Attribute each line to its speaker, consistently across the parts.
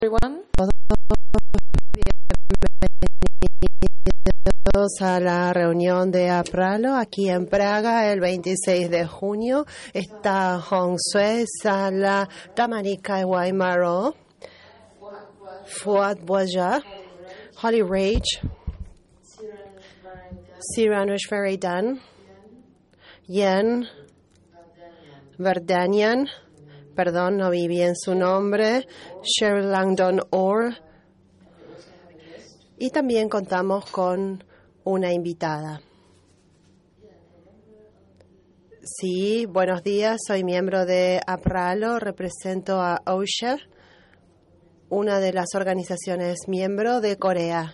Speaker 1: Everyone.
Speaker 2: Bienvenidos a la reunión de Apralo aquí en Praga el 26 de junio. Está Hong Sue, Sala Tamarika Waimaro, Fuad Boja, Holly Rage, Siranush Veridan, Yen Verdanian, perdón, no vi bien su nombre, Cheryl Langdon Orr, y también contamos con una invitada. Sí, buenos días, soy miembro de Apralo, represento a OSHA, una de las organizaciones miembro de Corea.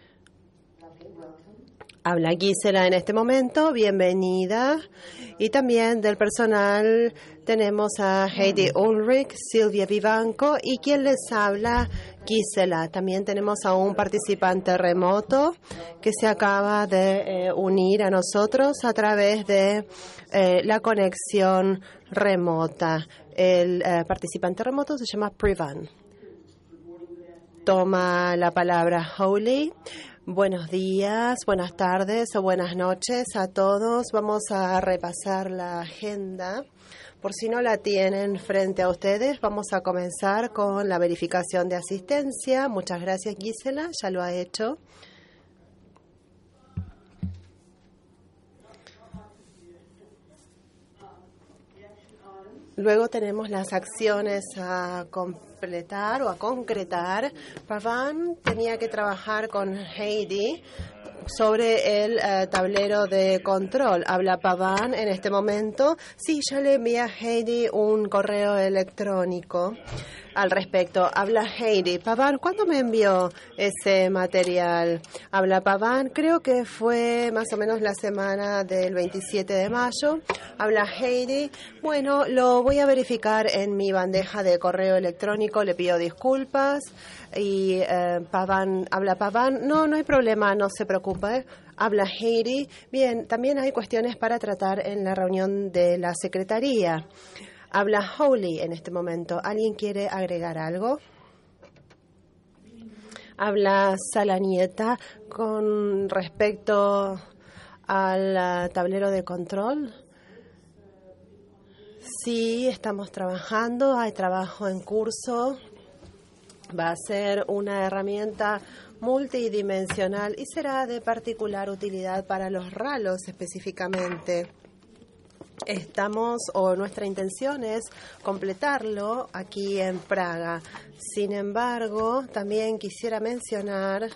Speaker 2: Habla Gisela en este momento, bienvenida. Y también del personal tenemos a Heidi Ulrich, Silvia Vivanco y quien les habla, Gisela. También tenemos a un participante remoto que se acaba de unir a nosotros a través de la conexión remota. El participante remoto se llama Privan. Toma la palabra Holly. Buenos días, buenas tardes o buenas noches a todos. Vamos a repasar la agenda. Por si no la tienen frente a ustedes, vamos a comenzar con la verificación de asistencia. Muchas gracias, Gisela, ya lo ha hecho. Luego tenemos las acciones a completar o a concretar. Pavan tenía que trabajar con Heidi sobre el tablero de control. Habla Pavan en este momento. Sí, ya le envié a Heidi un correo electrónico al respecto. Habla Heidi. Pavan, ¿cuándo me envió ese material? Habla Pavan, creo que fue más o menos la semana del 27 de mayo. Habla Heidi. Bueno, lo voy a verificar en mi bandeja de correo electrónico. Le pido disculpas. Y Pavan, habla Pavan. No hay problema, no se preocupe. Habla Heidi. Bien, también hay cuestiones para tratar en la reunión de la secretaría. Habla Holly en este momento. ¿Alguien quiere agregar algo? Habla Salanieta con respecto al tablero de control. Sí, estamos trabajando. Hay trabajo en curso. Va a ser una herramienta multidimensional y será de particular utilidad para los ralos específicamente. Nuestra intención es completarlo aquí en Praga. Sin embargo, también quisiera mencionar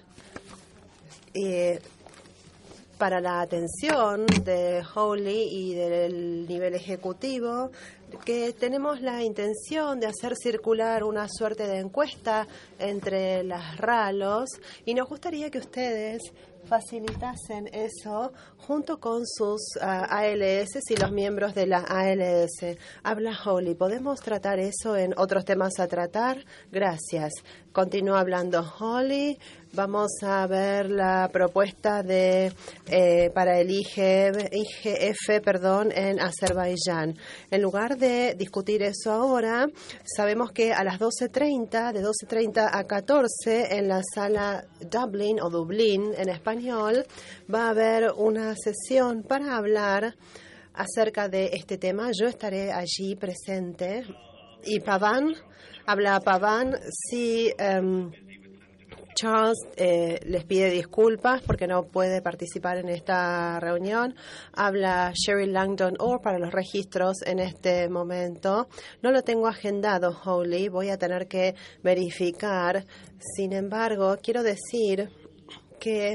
Speaker 2: para la atención de Holly y del nivel ejecutivo que tenemos la intención de hacer circular una suerte de encuesta entre las RALOS y nos gustaría que ustedes facilitasen eso junto con sus ALS y los miembros de la ALS. Habla Holly. ¿Podemos tratar eso en otros temas a tratar? Gracias. Continúa hablando Holly. Vamos a ver la propuesta para el IGF en Azerbaiyán. En lugar de discutir eso ahora, sabemos que a las 12:30, de 12:30 a 14, en la sala Dublin o Dublín en español, va a haber una sesión para hablar acerca de este tema. Yo estaré allí presente. Y Pavan, habla Pavan, sí. Charles les pide disculpas porque no puede participar en esta reunión. Habla Cheryl Langdon Orr para los registros en este momento. No lo tengo agendado, Holly. Voy a tener que verificar. Sin embargo, quiero decir que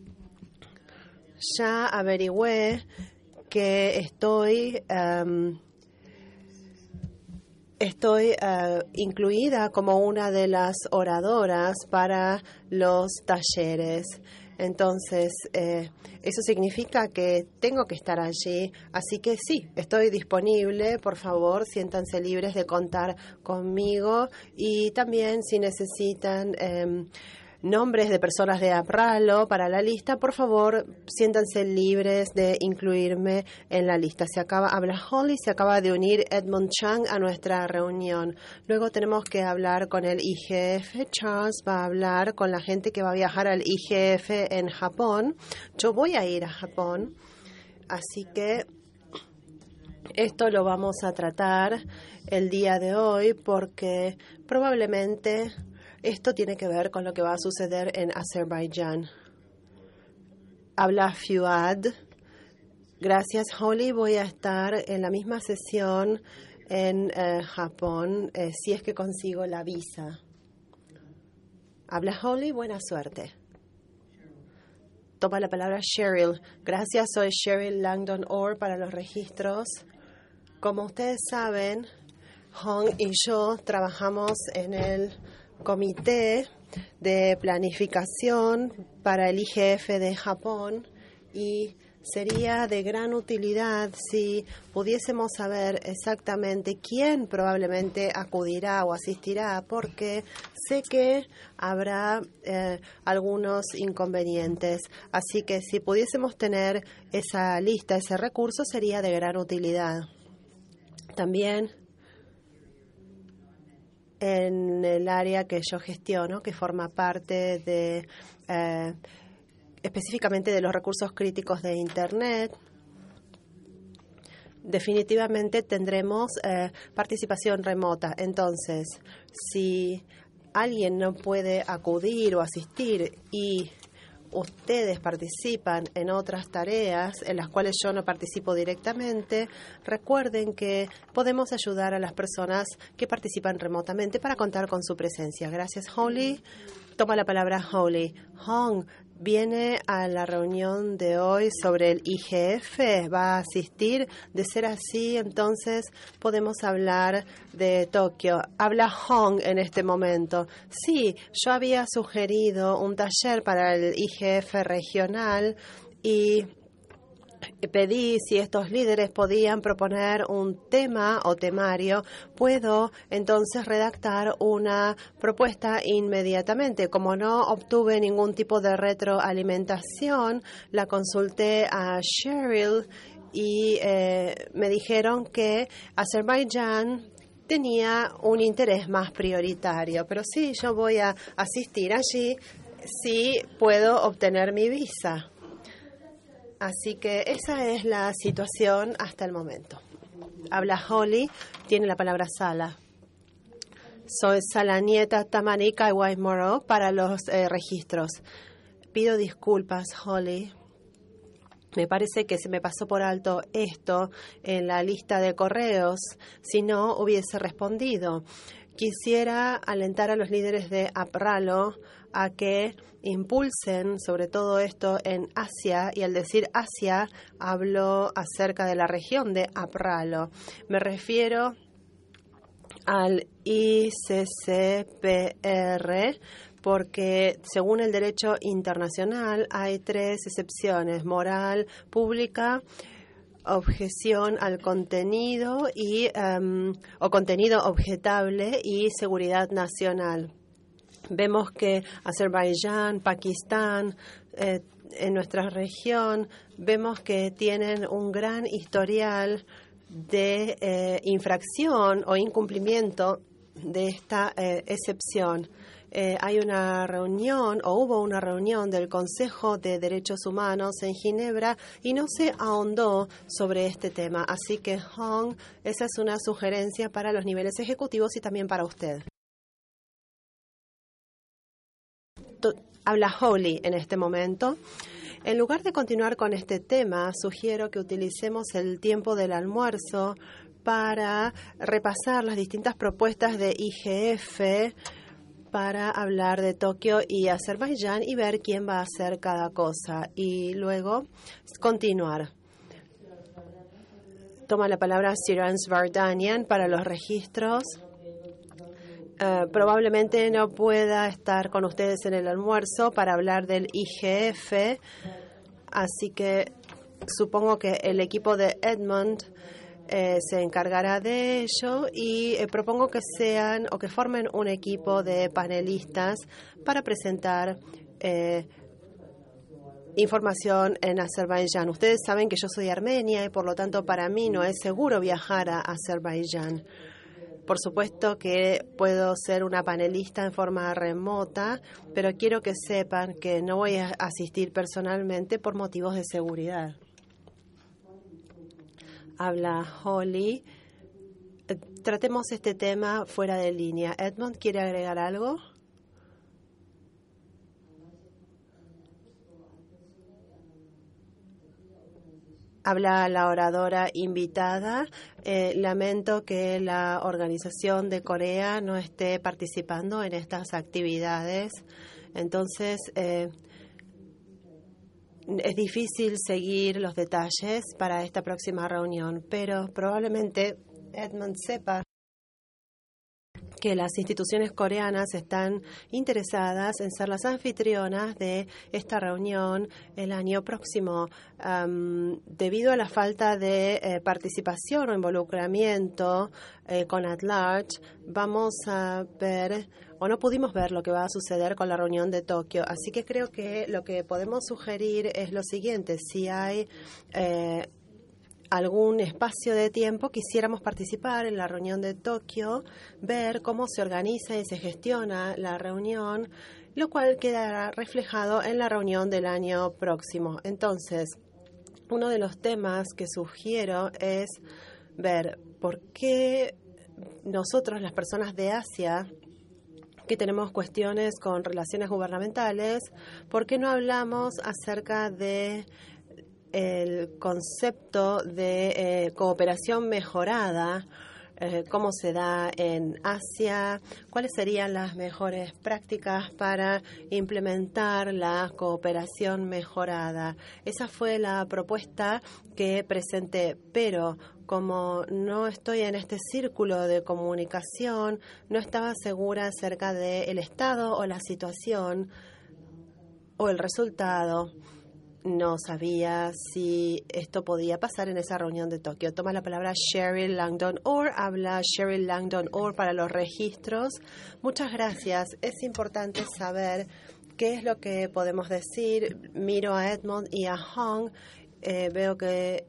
Speaker 2: ya averigüé que estoy incluida como una de las oradoras para los talleres. Entonces, eso significa que tengo que estar allí. Así que sí, estoy disponible. Por favor, siéntanse libres de contar conmigo. Y también si necesitan nombres de personas de APRALO para la lista, por favor, siéntanse libres de incluirme en la lista. Habla Holly, se acaba de unir Edmund Chang a nuestra reunión. Luego tenemos que hablar con el IGF. Charles va a hablar con la gente que va a viajar al IGF en Japón. Yo voy a ir a Japón, así que esto lo vamos a tratar el día de hoy porque probablemente esto tiene que ver con lo que va a suceder en Azerbaiyán. Habla Fuad. Gracias, Holly. Voy a estar en la misma sesión en Japón si es que consigo la visa. Habla Holly. Buena suerte. Toma la palabra Cheryl. Gracias, soy Cheryl Langdon Orr para los registros. Como ustedes saben, Hong y yo trabajamos en el Comité de Planificación para el IGF de Japón y sería de gran utilidad si pudiésemos saber exactamente quién probablemente acudirá o asistirá, porque sé que habrá algunos inconvenientes. Así que si pudiésemos tener esa lista, ese recurso, sería de gran utilidad. También en el área que yo gestiono, que forma parte de específicamente de los recursos críticos de Internet, definitivamente tendremos participación remota. Entonces, si alguien no puede acudir o asistir y ustedes participan en otras tareas en las cuales yo no participo directamente, recuerden que podemos ayudar a las personas que participan remotamente para contar con su presencia. Gracias, Holly. Toma la palabra Holly. Hong viene a la reunión de hoy sobre el IGF. ¿Va a asistir? De ser así, entonces podemos hablar de Tokio. Habla Hong en este momento. Sí, yo había sugerido un taller para el IGF regional y pedí si estos líderes podían proponer un tema o temario. Puedo entonces redactar una propuesta inmediatamente. Como no obtuve ningún tipo de retroalimentación, la consulté a Cheryl y me dijeron que Azerbaiyán tenía un interés más prioritario. Pero sí, yo voy a asistir allí si puedo obtener mi visa. Así que esa es la situación hasta el momento. Habla Holly, tiene la palabra Sala. Soy Sala Nieta Tamanika Iwaimoro para los registros. Pido disculpas, Holly. Me parece que se me pasó por alto esto en la lista de correos, si no hubiese respondido. Quisiera alentar a los líderes de APRALO a que impulsen sobre todo esto en Asia, y al decir Asia hablo acerca de la región de APRALO. Me refiero al ICCPR porque según el derecho internacional hay 3 excepciones: moral pública, objeción al contenido o contenido objetable y seguridad nacional. Vemos que Azerbaiyán, Pakistán, en nuestra región, vemos que tienen un gran historial de infracción o incumplimiento de esta excepción. Hay una reunión o hubo una reunión del Consejo de Derechos Humanos en Ginebra y no se ahondó sobre este tema. Así que, Hong, esa es una sugerencia para los niveles ejecutivos y también para usted. Habla Holly en este momento. En lugar de continuar con este tema, sugiero que utilicemos el tiempo del almuerzo para repasar las distintas propuestas de IGF para hablar de Tokio y Azerbaiyán y ver quién va a hacer cada cosa y luego continuar. Toma la palabra Sirans Vardanian para los registros. Probablemente no pueda estar con ustedes en el almuerzo para hablar del IGF, así que supongo que el equipo de Edmund se encargará de ello y propongo que sean o que formen un equipo de panelistas para presentar información en Azerbaiyán. Ustedes saben que yo soy armenia y por lo tanto para mí no es seguro viajar a Azerbaiyán. Por supuesto que puedo ser una panelista en forma remota, pero quiero que sepan que no voy a asistir personalmente por motivos de seguridad. Habla Holly. Tratemos este tema fuera de línea. Edmund, ¿quiere agregar algo? Habla la oradora invitada. Lamento que la organización de Corea no esté participando en estas actividades. Entonces, es difícil seguir los detalles para esta próxima reunión, pero probablemente Edmund sepa que las instituciones coreanas están interesadas en ser las anfitrionas de esta reunión el año próximo. Debido a la falta de participación o involucramiento con At Large, vamos a ver o no pudimos ver lo que va a suceder con la reunión de Tokio. Así que creo que lo que podemos sugerir es lo siguiente. Si hay algún espacio de tiempo, quisiéramos participar en la reunión de Tokio, ver cómo se organiza y se gestiona la reunión, lo cual quedará reflejado en la reunión del año próximo. Entonces, uno de los temas que sugiero es ver por qué nosotros, las personas de Asia, que tenemos cuestiones con relaciones gubernamentales, ¿por qué no hablamos acerca de el concepto de cooperación mejorada, cómo se da en Asia, cuáles serían las mejores prácticas para implementar la cooperación mejorada? Esa fue la propuesta que presenté, pero como no estoy en este círculo de comunicación, no estaba segura acerca del estado o la situación o el resultado. No sabía si esto podía pasar en esa reunión de Tokio. Toma la palabra Cheryl Langdon Orr. Habla Cheryl Langdon Orr para los registros. Muchas gracias. Es importante saber qué es lo que podemos decir. Miro a Edmund y a Hong. Veo que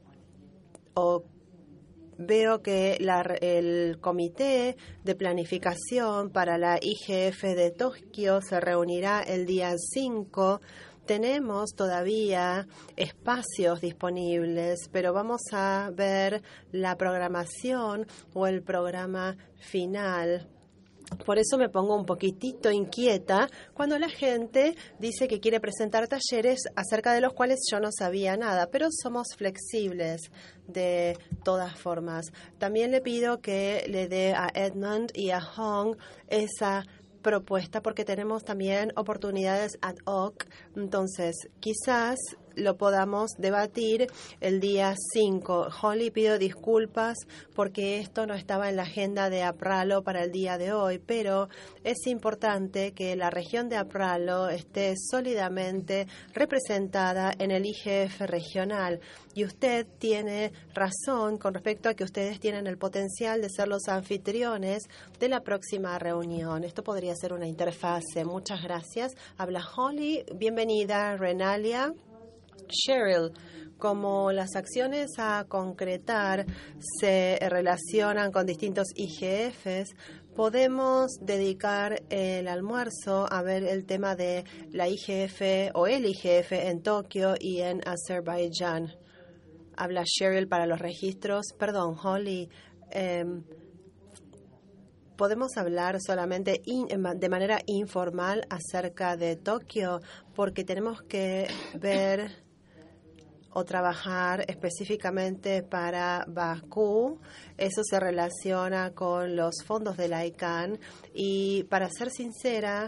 Speaker 2: el comité de planificación para la IGF de Tokio se reunirá el día 5. Tenemos todavía espacios disponibles, pero vamos a ver la programación o el programa final. Por eso me pongo un poquitito inquieta cuando la gente dice que quiere presentar talleres acerca de los cuales yo no sabía nada, pero somos flexibles de todas formas. También le pido que le dé a Edmund y a Hong esa propuesta porque tenemos también oportunidades ad hoc. Entonces, quizás lo podamos debatir el día 5. Holly, pido disculpas porque esto no estaba en la agenda de Apralo para el día de hoy, pero es importante que la región de Apralo esté sólidamente representada en el IGF regional. Y usted tiene razón con respecto a que ustedes tienen el potencial de ser los anfitriones de la próxima reunión. Esto podría ser una interfase. Muchas gracias. Habla Holly. Bienvenida, Renalia. Cheryl, como las acciones a concretar se relacionan con distintos IGFs, podemos dedicar el almuerzo a ver el tema de la IGF o el IGF en Tokio y en Azerbaiyán. Habla Cheryl para los registros. Perdón, Holly. ¿Podemos hablar solamente de manera informal acerca de Tokio? Porque tenemos que ver o trabajar específicamente para Bakú. Eso se relaciona con los fondos de la ICANN. Y para ser sincera,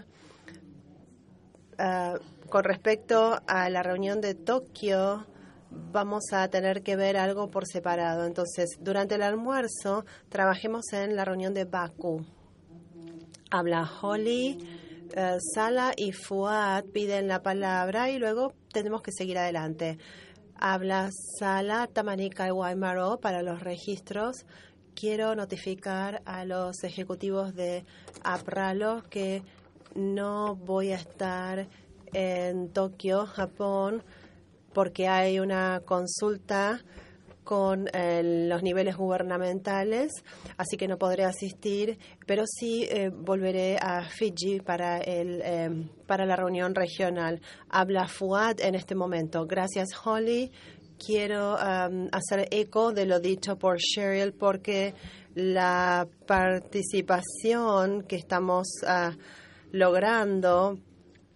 Speaker 2: con respecto a la reunión de Tokio, vamos a tener que ver algo por separado. Entonces, durante el almuerzo, trabajemos en la reunión de Bakú. Habla Holly. Sala y Fuad piden la palabra y luego tenemos que seguir adelante. Habla Sala Tamanika y Guaymaro para los registros. Quiero notificar a los ejecutivos de APRALO que no voy a estar en Tokio, Japón, porque hay una consulta con los niveles gubernamentales, así que no podré asistir, pero sí volveré a Fiji para la reunión regional. Habla Fuad en este momento. Gracias, Holly. Quiero hacer eco de lo dicho por Cheryl, porque la participación que estamos logrando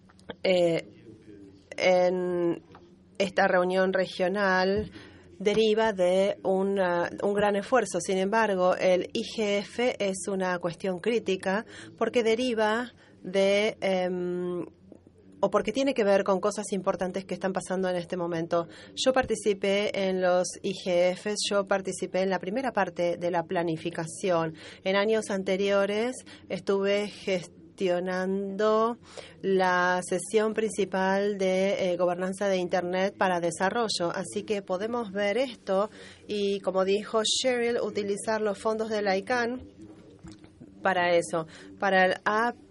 Speaker 2: en esta reunión regional deriva de un gran esfuerzo. Sin embargo, el IGF es una cuestión crítica porque deriva de o porque tiene que ver con cosas importantes que están pasando en este momento. Yo participé en los IGFs, yo participé en la primera parte de la planificación. En años anteriores estuve gestionando la sesión principal de gobernanza de Internet para desarrollo. Así que podemos ver esto y, como dijo Cheryl, utilizar los fondos de la ICANN para eso. Para el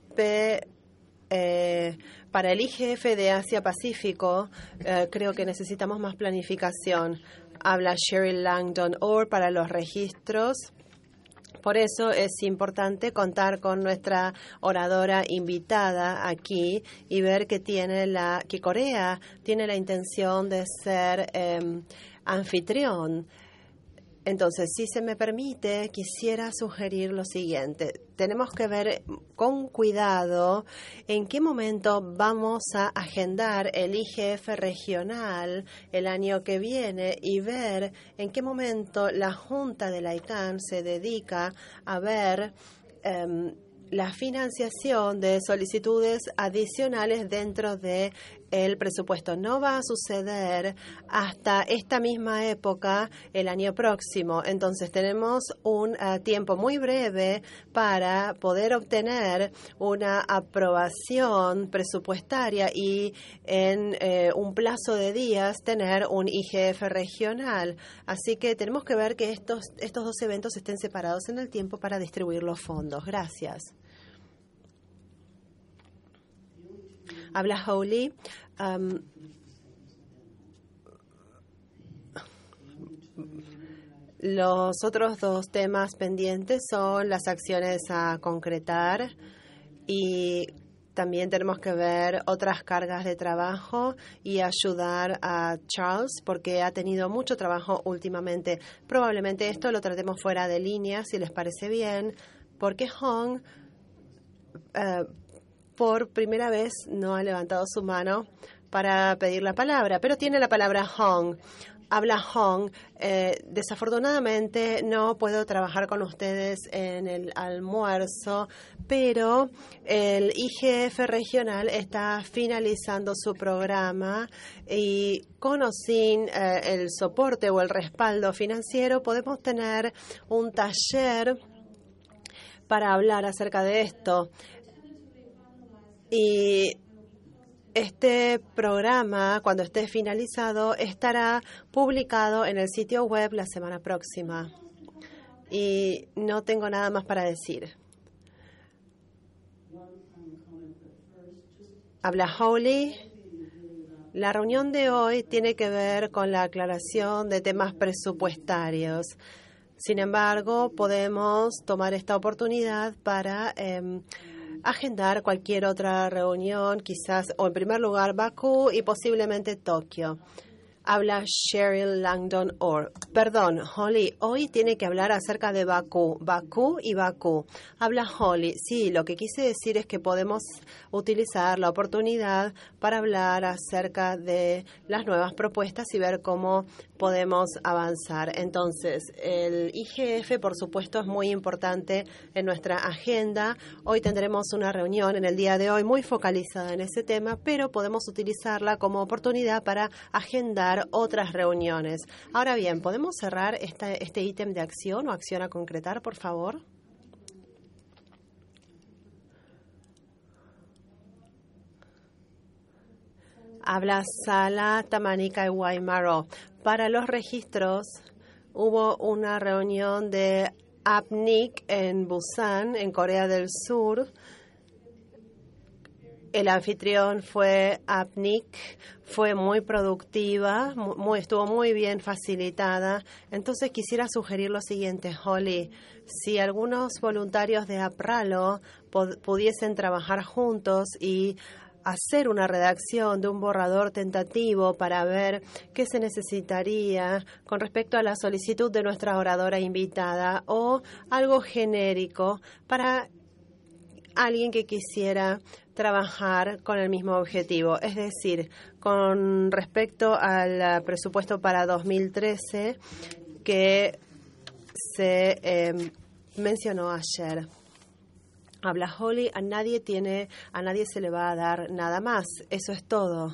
Speaker 2: para el IGF de Asia-Pacífico, creo que necesitamos más planificación. Habla Cheryl Langdon Orr para los registros. Por eso es importante contar con nuestra oradora invitada aquí y ver que Corea tiene la intención de ser anfitrión. Entonces, si se me permite, quisiera sugerir lo siguiente. Tenemos que ver con cuidado en qué momento vamos a agendar el IGF regional el año que viene y ver en qué momento la Junta de la ICANN se dedica a ver la financiación de solicitudes adicionales dentro de el presupuesto. No va a suceder hasta esta misma época el año próximo. Entonces tenemos un tiempo muy breve para poder obtener una aprobación presupuestaria y en un plazo de días tener un IGF regional. Así que tenemos que ver que estos dos eventos estén separados en el tiempo para distribuir los fondos. Gracias. Habla Holly. Los otros dos temas pendientes son las acciones a concretar y también tenemos que ver otras cargas de trabajo y ayudar a Charles porque ha tenido mucho trabajo últimamente. Probablemente esto lo tratemos fuera de línea, si les parece bien, porque Hong por primera vez no ha levantado su mano para pedir la palabra, pero tiene la palabra Hong. Habla Hong. Desafortunadamente no puedo trabajar con ustedes en el almuerzo, pero el IGF regional está finalizando su programa y con o sin el soporte o el respaldo financiero podemos tener un taller para hablar acerca de esto. Y este programa, cuando esté finalizado, estará publicado en el sitio web la semana próxima. Y no tengo nada más para decir. Habla Holly. La reunión de hoy tiene que ver con la aclaración de temas presupuestarios. Sin embargo, podemos tomar esta oportunidad para agendar cualquier otra reunión, quizás, o en primer lugar Bakú y posiblemente Tokio. Habla Cheryl Langdon Orr. Perdón, Holly, hoy tiene que hablar acerca de Bakú y Bakú. Habla Holly. Sí, lo que quise decir es que podemos utilizar la oportunidad para hablar acerca de las nuevas propuestas y ver cómo podemos avanzar. Entonces, el IGF, por supuesto, es muy importante en nuestra agenda. Hoy tendremos una reunión en el día de hoy muy focalizada en ese tema, pero podemos utilizarla como oportunidad para agendar otras reuniones. Ahora bien, ¿podemos cerrar este ítem de acción o acción a concretar, por favor? Habla Sala, Tamanica y Waimaru. Para los registros hubo una reunión de APNIC en Busan, en Corea del Sur. El anfitrión fue APNIC, fue muy productiva, estuvo muy bien facilitada. Entonces quisiera sugerir lo siguiente, Holly, si algunos voluntarios de APRALO pudiesen trabajar juntos y hacer una redacción de un borrador tentativo para ver qué se necesitaría con respecto a la solicitud de nuestra oradora invitada o algo genérico para alguien que quisiera trabajar con el mismo objetivo. Es decir, con respecto al presupuesto para 2013 que se mencionó ayer. Habla Holly, a nadie se le va a dar nada más. Eso es todo.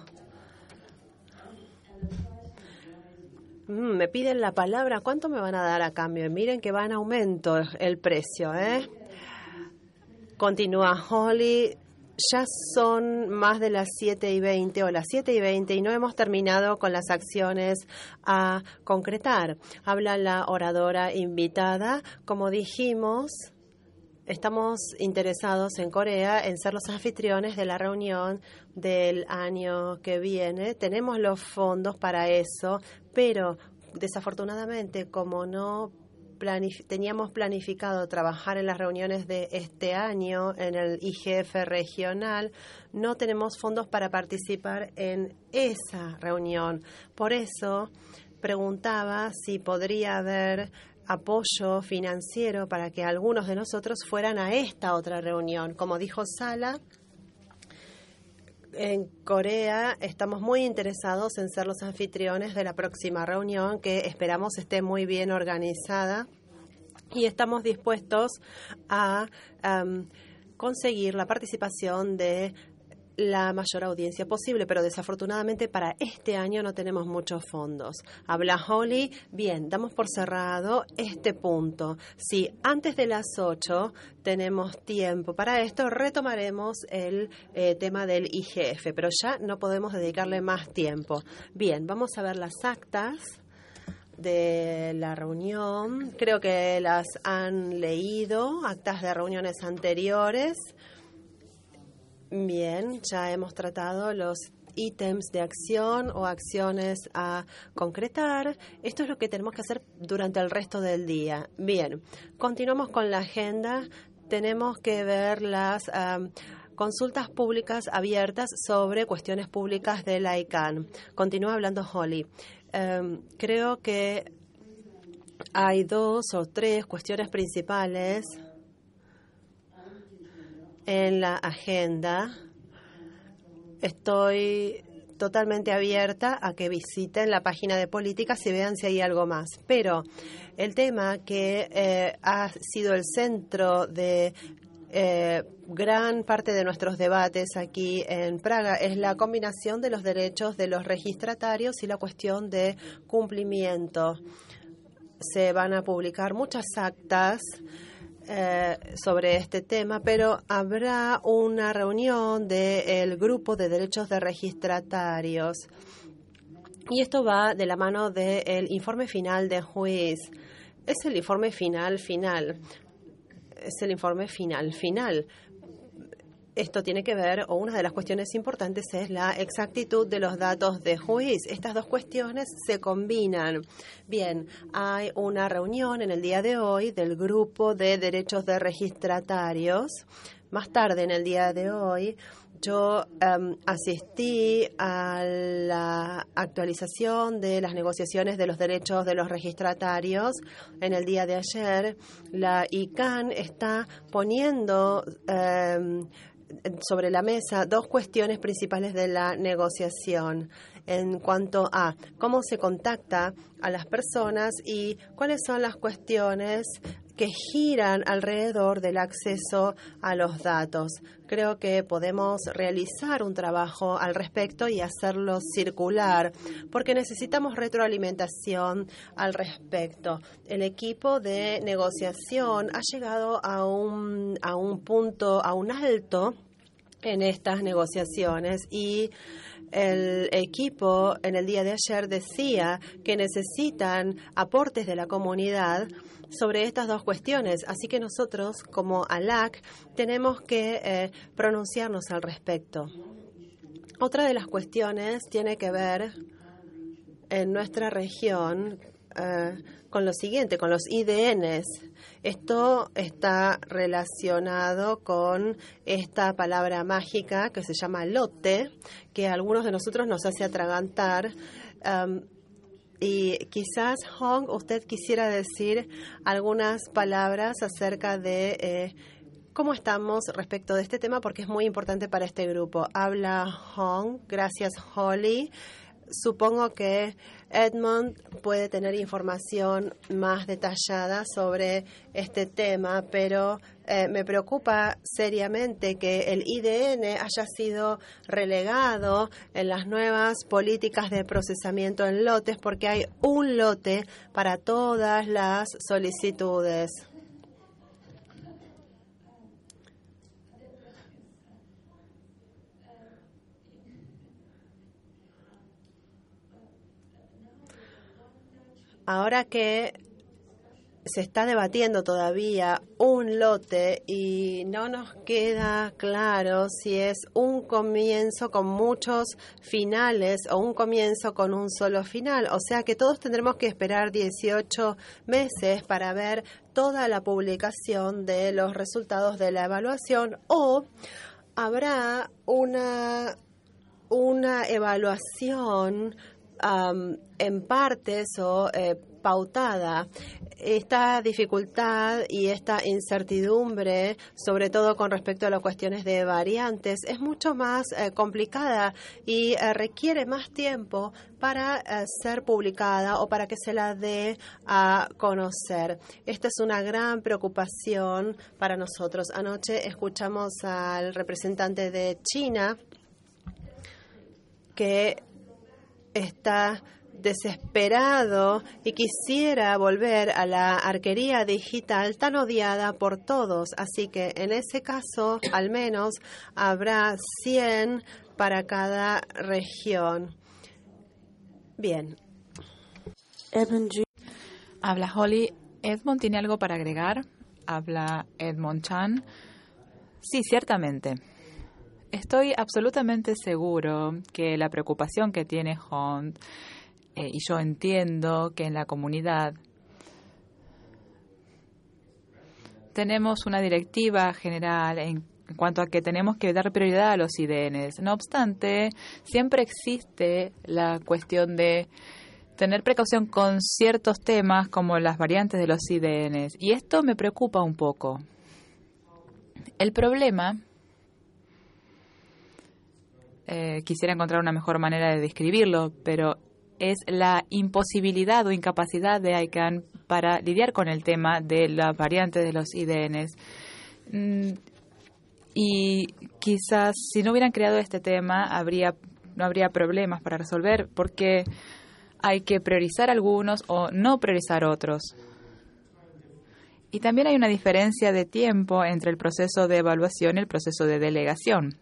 Speaker 2: Me piden la palabra. ¿Cuánto me van a dar a cambio? Miren que va en aumento el precio, ¿eh? Continúa Holly. Ya son más de las 7:20 o las 7:20 y no hemos terminado con las acciones a concretar. Habla la oradora invitada. Como dijimos, estamos interesados en Corea en ser los anfitriones de la reunión del año que viene. Tenemos los fondos para eso, pero desafortunadamente, como no teníamos planificado trabajar en las reuniones de este año en el IGF regional, no tenemos fondos para participar en esa reunión. Por eso preguntaba si podría haber apoyo financiero para que algunos de nosotros fueran a esta otra reunión. Como dijo Sala, en Corea estamos muy interesados en ser los anfitriones de la próxima reunión, que esperamos esté muy bien organizada, y estamos dispuestos a conseguir la participación de la mayor audiencia posible, pero desafortunadamente para este año no tenemos muchos fondos. Habla Holly. Bien, damos por cerrado este punto. Si antes de las 8 tenemos tiempo para esto, retomaremos el tema del IGF, pero ya no podemos dedicarle más tiempo. Bien, vamos a ver las actas de la reunión. Creo que las han leído, actas de reuniones anteriores. Bien, ya hemos tratado los ítems de acción o acciones a concretar. Esto es lo que tenemos que hacer durante el resto del día. Bien, continuamos con la agenda. Tenemos que ver las consultas públicas abiertas sobre cuestiones públicas de la ICANN. Continúa hablando Holly. Creo que hay 2 o 3 cuestiones principales en la agenda. Estoy totalmente abierta a que visiten la página de políticas y vean si hay algo más. Pero el tema que ha sido el centro de gran parte de nuestros debates aquí en Praga es la combinación de los derechos de los registratarios y la cuestión de cumplimiento. Se van a publicar muchas actas sobre este tema, pero habrá una reunión del grupo de derechos de registratarios. Y esto va de la mano del informe final de juez. Es el informe final. Es el informe final. Esto tiene que ver, o una de las cuestiones importantes es la exactitud de los datos de juez. Estas dos cuestiones se combinan. Bien, hay una reunión en el día de hoy del grupo de derechos de registratarios. Más tarde en el día de hoy, yo asistí a la actualización de las negociaciones de los derechos de los registratarios. En el día de ayer, la ICANN está poniendo sobre la mesa 2 cuestiones principales de la negociación en cuanto a cómo se contacta a las personas y cuáles son las cuestiones que giran alrededor del acceso a los datos. Creo que podemos realizar un trabajo al respecto y hacerlo circular, porque necesitamos retroalimentación al respecto. El equipo de negociación ha llegado a un punto, a un alto en estas negociaciones y El equipo en el día de ayer decía que necesitan aportes de la comunidad sobre estas dos cuestiones. Así que nosotros, como ALAC, tenemos que pronunciarnos al respecto. Otra de las cuestiones tiene que ver en nuestra región con lo siguiente, con los IDNs. Esto está relacionado con esta palabra mágica que se llama lote, que a algunos de nosotros nos hace atragantar. Y quizás, Hong, usted quisiera decir algunas palabras acerca de cómo estamos respecto de este tema, porque es muy importante para este grupo. Habla Hong. Gracias, Holly. Supongo que Edmond puede tener información más detallada sobre este tema, pero me preocupa seriamente que el IDN haya sido relegado en las nuevas políticas de procesamiento en lotes, porque hay un lote para todas las solicitudes. Ahora que se está debatiendo todavía un lote y no nos queda claro si es un comienzo con muchos finales o un comienzo con un solo final. O sea que todos tendremos que esperar 18 meses para ver toda la publicación de los resultados de la evaluación, o habrá una evaluación en partes o pautada. Esta dificultad y esta incertidumbre, sobre todo con respecto a las cuestiones de variantes, es mucho más complicada y requiere más tiempo para ser publicada o para que se la dé a conocer. Esta es una gran preocupación para nosotros. Anoche escuchamos al representante de China que está desesperado y quisiera volver a la arquería digital tan odiada por todos. Así que en ese caso, al menos, habrá 100 para cada región. Bien.
Speaker 1: Habla Holly. ¿Edmond tiene algo para agregar? Habla Edmond Chan. Sí, ciertamente. Estoy absolutamente seguro que la preocupación que tiene Hunt, y yo entiendo que en la comunidad tenemos una directiva general en cuanto a que tenemos que dar prioridad a los IDNs. No obstante, siempre existe la cuestión de tener precaución con ciertos temas como las variantes de los IDNs, y esto me preocupa un poco. El problema, quisiera encontrar una mejor manera de describirlo, pero es la imposibilidad o incapacidad de ICANN para lidiar con el tema de las variantes de los IDNs. Y quizás si no hubieran creado este tema no habría problemas para resolver, porque hay que priorizar algunos o no priorizar otros. Y también hay una diferencia de tiempo entre el proceso de evaluación y el proceso de delegación.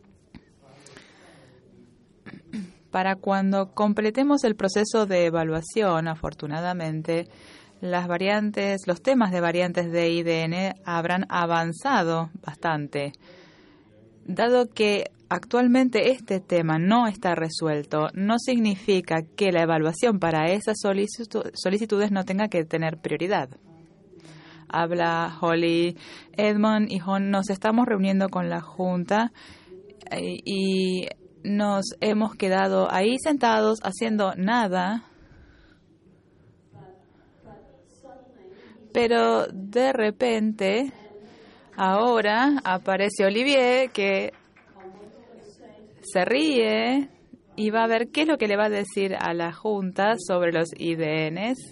Speaker 1: Para cuando completemos el proceso de evaluación, afortunadamente, los temas de variantes de IDN habrán avanzado bastante. Dado que actualmente este tema no está resuelto, no significa que la evaluación para esas solicitudes no tenga que tener prioridad. Habla Holly, Edmond y John. Nos estamos reuniendo con la Junta y nos hemos quedado ahí sentados haciendo nada, pero de repente ahora aparece Olivier, que se ríe y va a ver qué es lo que le va a decir a la Junta sobre los IDNs.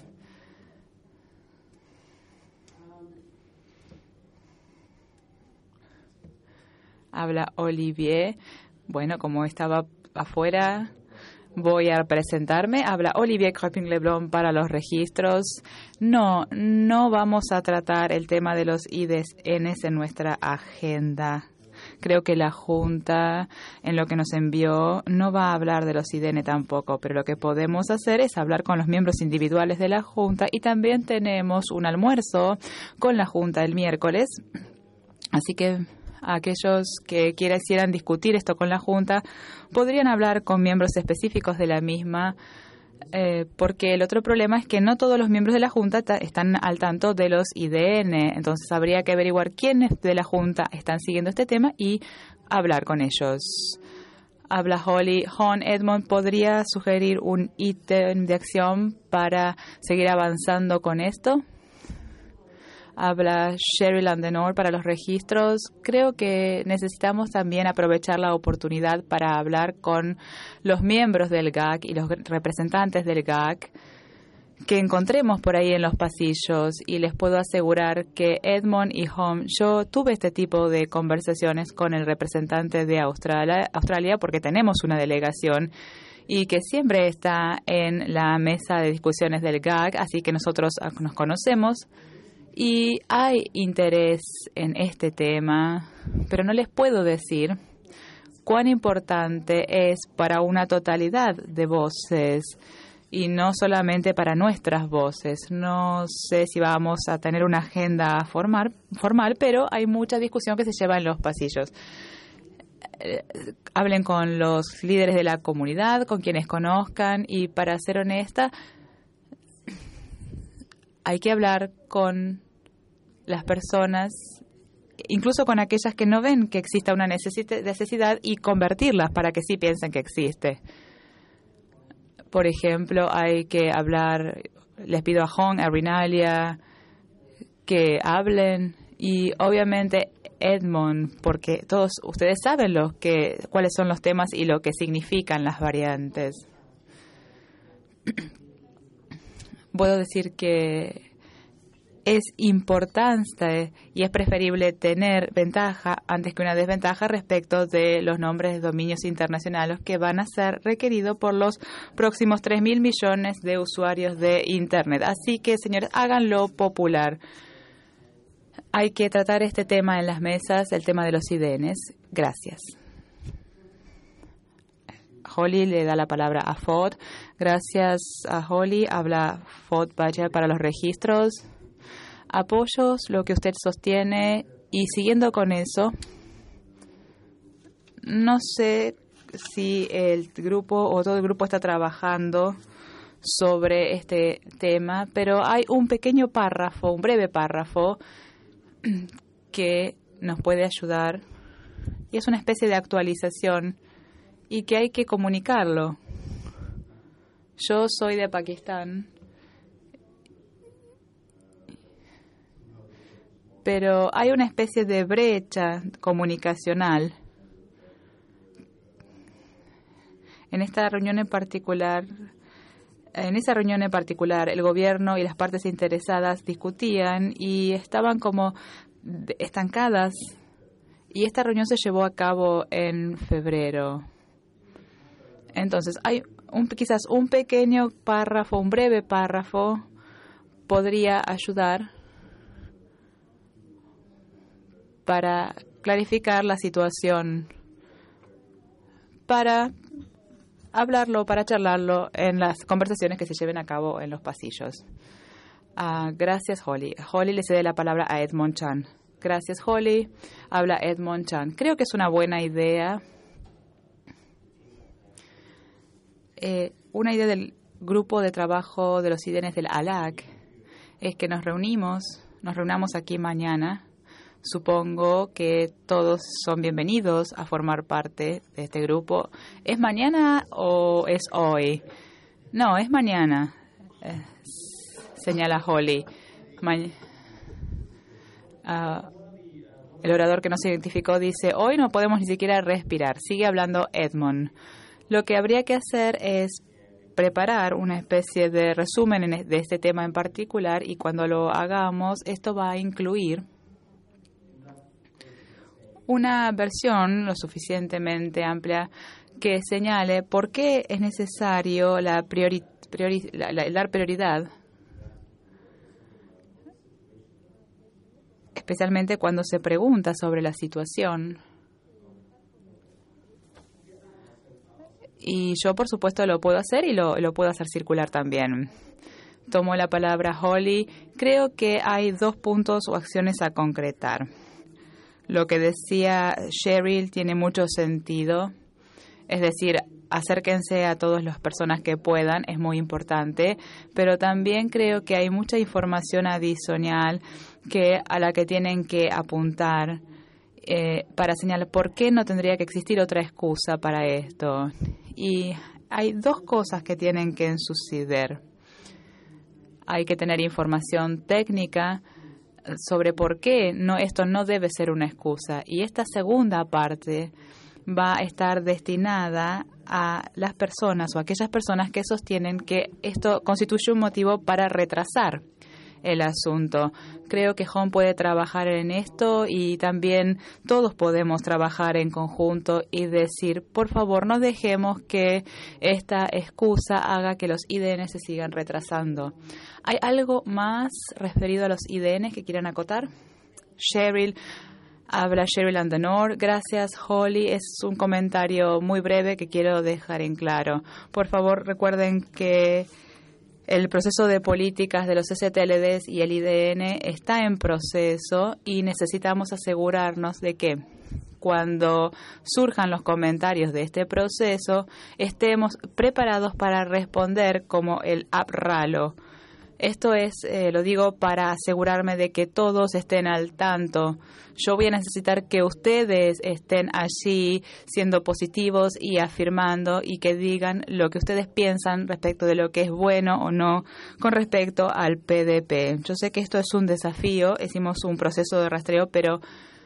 Speaker 1: Habla Olivier. Bueno, como estaba afuera, voy a presentarme. Habla Olivier Crepin-Leblond para los registros. No vamos a tratar el tema de los IDNs en nuestra agenda. Creo que la Junta, en lo que nos envió, no va a hablar de los IDN tampoco, pero lo que podemos hacer es hablar con los miembros individuales de la Junta y también tenemos un almuerzo con la Junta el miércoles. Así que aquellos que quisieran discutir esto con la Junta podrían hablar con miembros específicos de la misma, porque el otro problema es que no todos los miembros de la Junta están al tanto de los IDN. Entonces habría que averiguar quiénes de la Junta están siguiendo este tema y hablar con ellos. Habla Holly. Edmond, ¿podría sugerir un ítem de acción para seguir avanzando con esto? Habla Sherry Landenor para los registros. Creo que necesitamos también aprovechar la oportunidad para hablar con los miembros del GAC y los representantes del GAC que encontremos por ahí en los pasillos. Y les puedo asegurar que Edmond y Home, yo tuve este tipo de conversaciones con el representante de Australia porque tenemos una delegación y que siempre está en la mesa de discusiones del GAC, así que nosotros nos conocemos. Y hay interés en este tema, pero no les puedo decir cuán importante es para una totalidad de voces y no solamente para nuestras voces. No sé si vamos a tener una agenda formal, pero hay mucha discusión que se lleva en los pasillos. Hablen con los líderes de la comunidad, con quienes conozcan, y para ser honesta, hay que hablar con las personas, incluso con aquellas que no ven que exista una necesidad, y convertirlas para que sí piensen que existe. Por ejemplo, hay que hablar, les pido a Hong, a Rinalia, que hablen, y obviamente Edmond, porque todos ustedes saben cuáles son los temas y lo que significan las variantes. Puedo decir que es importante y es preferible tener ventaja antes que una desventaja respecto de los nombres de dominios internacionales que van a ser requeridos por los próximos 3.000 millones de usuarios de Internet. Así que, señores, háganlo popular. Hay que tratar este tema en las mesas, el tema de los IDNs. Gracias. Holly le da la palabra a Fod. Gracias a Holly. Habla Fod Badger para los registros. Apoyo lo que usted sostiene, y siguiendo con eso, no sé si el grupo o todo el grupo está trabajando sobre este tema, pero hay un pequeño párrafo, un breve párrafo que nos puede ayudar y es una especie de actualización y que hay que comunicarlo. Yo soy de Pakistán, pero hay una especie de brecha comunicacional. En esa reunión en particular, el gobierno y las partes interesadas discutían y estaban como estancadas. Y esta reunión se llevó a cabo en febrero. Entonces, hay quizás un pequeño párrafo, un breve párrafo, podría ayudar para clarificar la situación, para hablarlo, para charlarlo en las conversaciones que se lleven a cabo en los pasillos. Gracias, Holly. Holly le cede la palabra a Edmond Chan. Gracias, Holly. Habla Edmond Chan. Creo que es una buena idea. Una idea del grupo de trabajo de los IDNs del ALAC es que nos reunamos aquí mañana. Supongo que todos son bienvenidos a formar parte de este grupo. ¿Es mañana o es hoy? No, es mañana, señala Holly. El orador que no se identificó dice, hoy no podemos ni siquiera respirar. Sigue hablando Edmond. Lo que habría que hacer es preparar una especie de resumen de este tema en particular, y cuando lo hagamos, esto va a incluir una versión lo suficientemente amplia que señale por qué es necesario dar prioridad, especialmente cuando se pregunta sobre la situación Y yo, por supuesto, lo puedo hacer y lo puedo hacer circular también. Tomó la palabra Holly. Creo que hay 2 puntos o acciones a concretar. Lo que decía Cheryl tiene mucho sentido. Es decir, acérquense a todas las personas que puedan, es muy importante, pero también creo que hay mucha información adicional a la que tienen que apuntar para señalar por qué no tendría que existir otra excusa para esto. Y hay 2 cosas que tienen que suceder. Hay que tener información técnica sobre por qué esto no debe ser una excusa. Y esta segunda parte va a estar destinada a las personas o a aquellas personas que sostienen que esto constituye un motivo para retrasar el asunto. Creo que Home puede trabajar en esto y también todos podemos trabajar en conjunto y decir, por favor, no dejemos que esta excusa haga que los IDN se sigan retrasando. ¿Hay algo más referido a los IDN que quieran acotar? Habla Cheryl Andenor. Gracias, Holly. Es un comentario muy breve que quiero dejar en claro. Por favor, recuerden que el proceso de políticas de los STLDs y el IDN está en proceso y necesitamos asegurarnos de que cuando surjan los comentarios de este proceso estemos preparados para responder como el APRALO. Esto lo digo para asegurarme de que todos estén al tanto. Yo voy a necesitar que ustedes estén allí siendo positivos y afirmando y que digan lo que ustedes piensan respecto de lo que es bueno o no con respecto al PDP. Yo sé que esto es un desafío, hicimos un proceso de rastreo, pero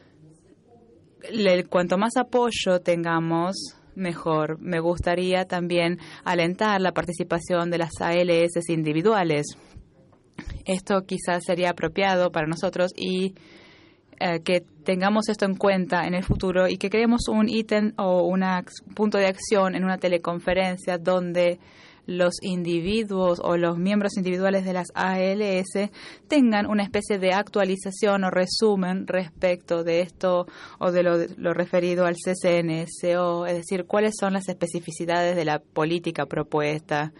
Speaker 1: cuanto más apoyo tengamos, mejor. Me gustaría también alentar la participación de las ALS individuales. Esto quizás sería apropiado para nosotros y que tengamos esto en cuenta en el futuro y que creemos un ítem o un punto de acción en una teleconferencia donde los individuos o los miembros individuales de las ALS tengan una especie de actualización o resumen respecto de esto o de lo referido al CCNSO, es decir, cuáles son las especificidades de la política propuesta.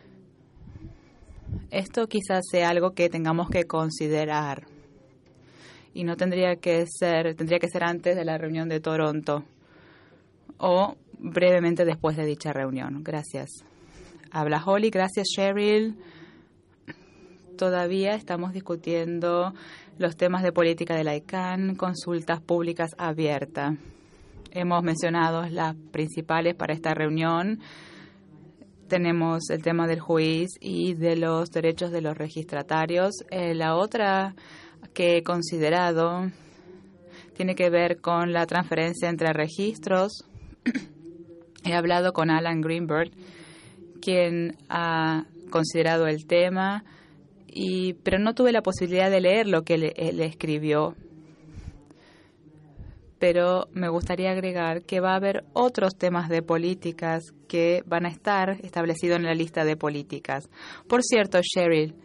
Speaker 1: Esto quizás sea algo que tengamos que considerar y no tendría que ser antes de la reunión de Toronto o brevemente después de dicha reunión. Gracias. Habla Holly. Gracias, Cheryl. Todavía estamos discutiendo los temas de política de la ICANN, consultas públicas abiertas. Hemos mencionado las principales para esta reunión. Tenemos el tema del juiz y de los derechos de los registratarios. La otra que he considerado tiene que ver con la transferencia entre registros. He hablado con Alan Greenberg, quien ha considerado el tema, pero no tuve la posibilidad de leer lo que él escribió. Pero me gustaría agregar que va a haber otros temas de políticas que van a estar establecidos en la lista de políticas. Por cierto, Cheryl,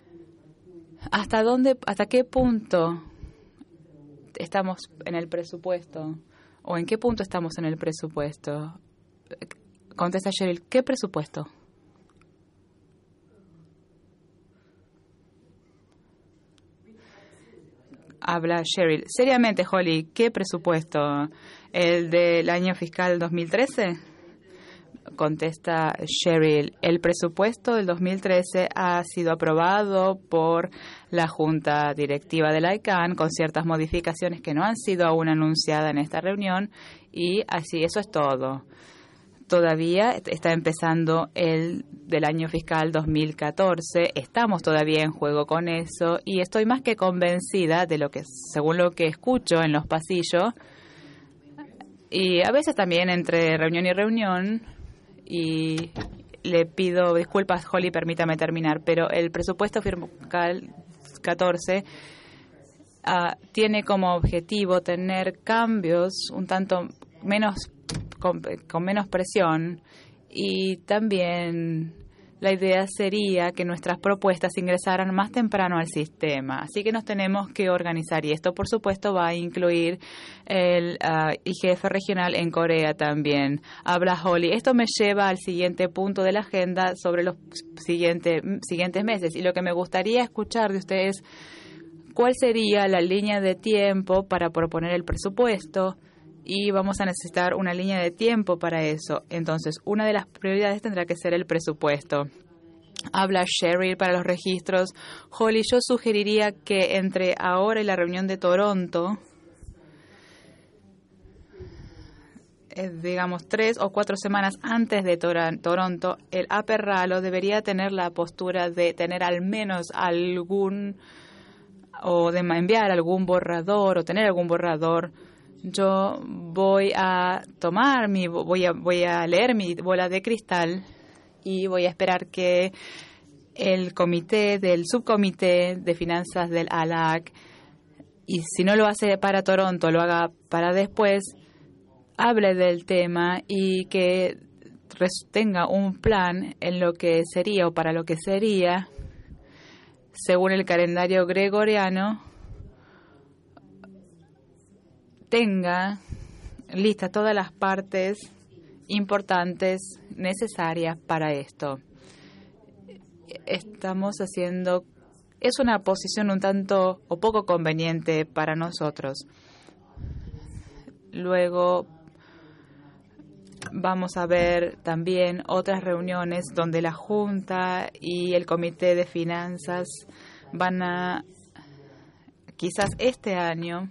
Speaker 1: ¿hasta qué punto estamos en el presupuesto? ¿O en qué punto estamos en el presupuesto? Contesta Cheryl, ¿qué presupuesto? Habla Cheryl. Seriamente, Holly, ¿qué presupuesto? ¿El del año fiscal 2013? Contesta Cheryl. El presupuesto del 2013 ha sido aprobado por la Junta Directiva de la ICANN con ciertas modificaciones que no han sido aún anunciadas en esta reunión y así eso es todo. Todavía está empezando el del año fiscal 2014. Estamos todavía en juego con eso y estoy más que convencida de según lo que escucho en los pasillos y a veces también entre reunión y reunión, y le pido disculpas, Holly, permítame terminar, pero el presupuesto fiscal 14 tiene como objetivo tener cambios un tanto menos con menos presión y también la idea sería que nuestras propuestas ingresaran más temprano al sistema. Así que nos tenemos que organizar y esto, por supuesto, va a incluir el IGF regional en Corea también. Habla Holly. Esto me lleva al siguiente punto de la agenda sobre los siguientes meses. Y lo que me gustaría escuchar de ustedes, ¿cuál sería la línea de tiempo para proponer el presupuesto? Y vamos a necesitar una línea de tiempo para eso. Entonces, una de las prioridades tendrá que ser el presupuesto. Habla Sherry para los registros. Holly, yo sugeriría que entre ahora y la reunión de Toronto, digamos 3 o 4 semanas antes de Toronto, el APERRALO debería tener la postura de tener al menos algún, o de enviar algún borrador, o tener algún borrador. Yo voy a voy a leer mi bola de cristal y voy a esperar que el subcomité de finanzas del ALAC, y si no lo hace para Toronto, lo haga para después, hable del tema y que tenga un plan en lo que sería o para lo que sería, según el calendario gregoriano, tenga listas todas las partes importantes necesarias para esto. Es una posición un tanto o poco conveniente para nosotros. Luego vamos a ver también otras reuniones donde la Junta y el Comité de Finanzas van a, quizás este año,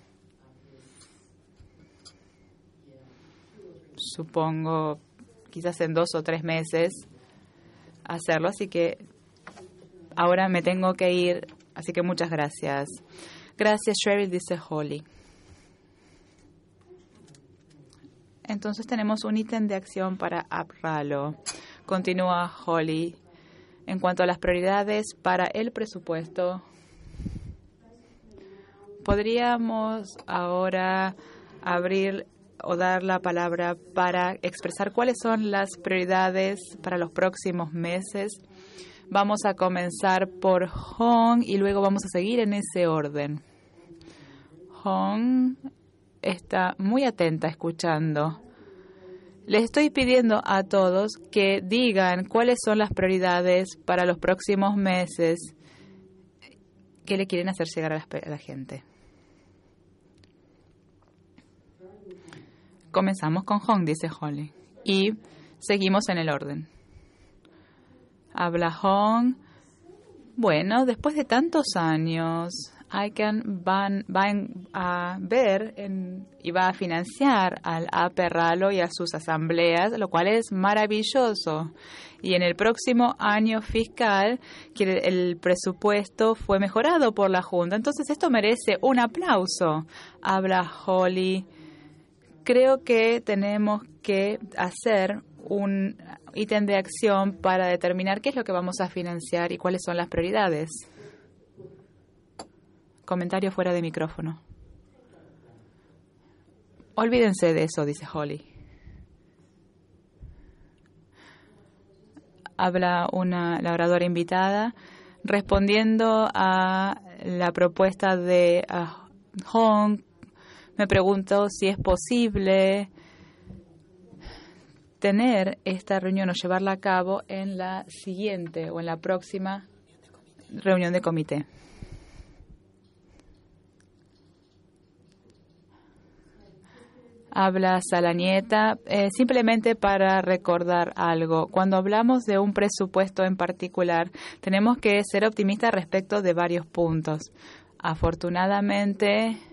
Speaker 1: supongo, quizás en 2 o 3 meses, hacerlo. Así que ahora me tengo que ir. Así que muchas gracias. Gracias, Sherry, dice Holly. Entonces tenemos un ítem de acción para APRALO. Continúa Holly. En cuanto a las prioridades para el presupuesto, podríamos ahora abrir o dar la palabra para expresar cuáles son las prioridades para los próximos meses. Vamos a comenzar por Hong y luego vamos a seguir en ese orden. Hong está muy atenta escuchando. Les estoy pidiendo a todos que digan cuáles son las prioridades para los próximos meses que le quieren hacer llegar a la gente. Comenzamos con Hong, dice Holly, y seguimos en el orden. Habla Hong. Bueno, después de tantos años, ICANN va a ver y va a financiar al APERRALO y a sus asambleas, lo cual es maravilloso. Y en el próximo año fiscal, el presupuesto fue mejorado por la Junta. Entonces, esto merece un aplauso. Habla Holly. Creo que tenemos que hacer un ítem de acción para determinar qué es lo que vamos a financiar y cuáles son las prioridades. Comentario fuera de micrófono. Olvídense de eso, dice Holly. Habla la oradora invitada, respondiendo a la propuesta de Hong. Me pregunto si es posible tener esta reunión o llevarla a cabo en la siguiente o en la próxima reunión de comité. Habla Salanieta, simplemente para recordar algo. Cuando hablamos de un presupuesto en particular, tenemos que ser optimistas respecto de varios puntos. Afortunadamente,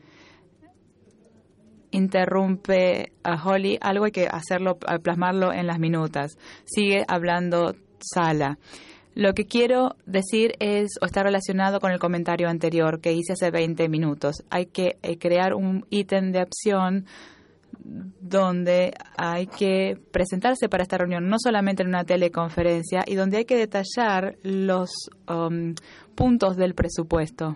Speaker 1: interrumpe a Holly, algo hay que hacerlo, plasmarlo en las minutas. Sigue hablando Sala. Lo que quiero decir está relacionado con el comentario anterior que hice hace 20 minutos. Hay que crear un ítem de acción donde hay que presentarse para esta reunión, no solamente en una teleconferencia, y donde hay que detallar los puntos del presupuesto.